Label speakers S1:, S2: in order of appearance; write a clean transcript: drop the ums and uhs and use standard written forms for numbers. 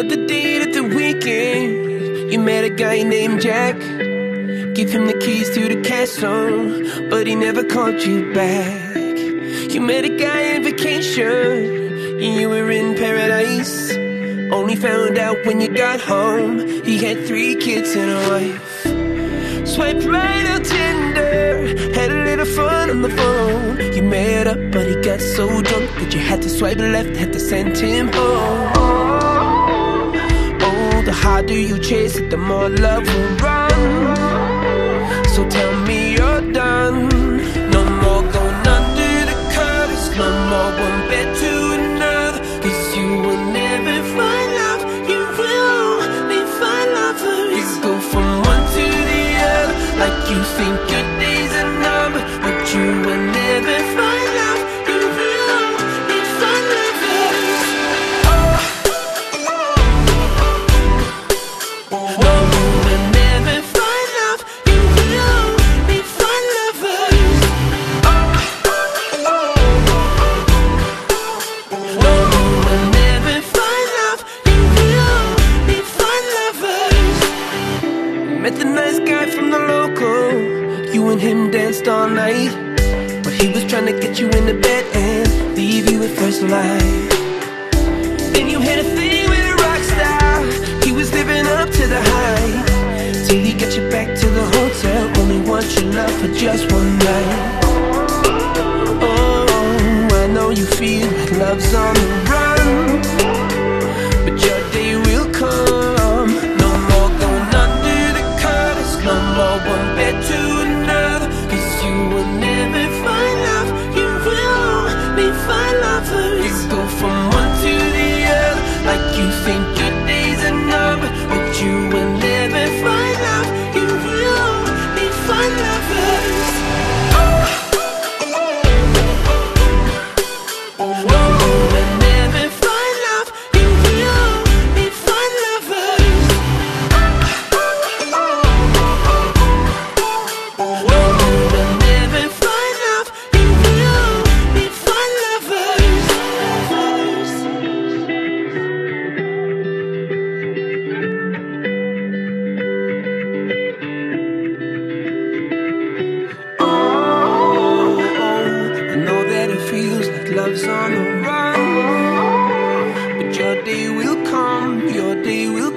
S1: Another date at the weekend. You met a guy named Jack. Give him the keys to the castle, but he never called you back. You met a guy on vacation, you were in paradise. Only found out when you got home, he had 3 kids and a wife. Swiped right on Tinder, had a little fun on the phone. You met up, but he got so drunk that you had to swipe left, had to send him home. Oh, the harder you chase it, the more love will run. So tell me you're done. No more going under the covers, no more one bed to another. 'Cause you will never find love, you will only find lovers. You go from one to the other, like you think your days are numbered. But you will never find love, you will only find lovers. Oh, no, you will never find love, you will only find lovers. Oh, no, you will never find love, you will only find lovers. Met the nice guy from the local, you and him danced all night. But he was trying to get you into bed and leave you at first light. Then you had a thing with a rock star, he was living up to the hype. Till he got you back to the hotel, only want your love for just one night. Oh, I know you feel like love's on the run, but your day will come. No more going under the covers, no more one bed to another. 'Cause you will never find love, you will only find lovers. You go from one to the other, like you think your days are numbered. But you will never find love, you will only find lovers. Oh, no, you will never find love, you will only find lovers. No, you will never find love, you will only find lovers. Oh, I know that it feels like love's on the run, but your day will come, your day will